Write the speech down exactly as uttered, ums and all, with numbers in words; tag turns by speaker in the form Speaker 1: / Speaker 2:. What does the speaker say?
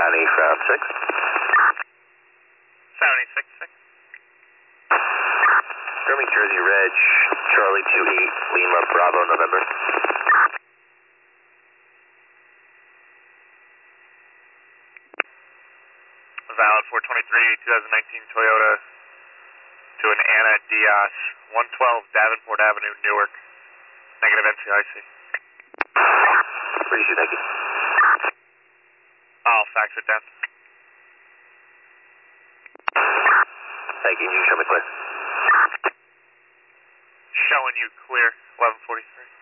Speaker 1: County, Frown six.
Speaker 2: seventy-six six.
Speaker 1: Confirming Jersey Reg, Charlie two eight, Lima, Bravo, November.
Speaker 2: Valid four twenty-three, twenty nineteen Toyota to an Anna Diaz, one twelve Davenport Avenue, Newark. Negative N C I C.
Speaker 1: Appreciate it, thank you.
Speaker 2: I'll fax it down.
Speaker 1: Thank you, you show me clear.
Speaker 2: Showing you clear, eleven forty-three.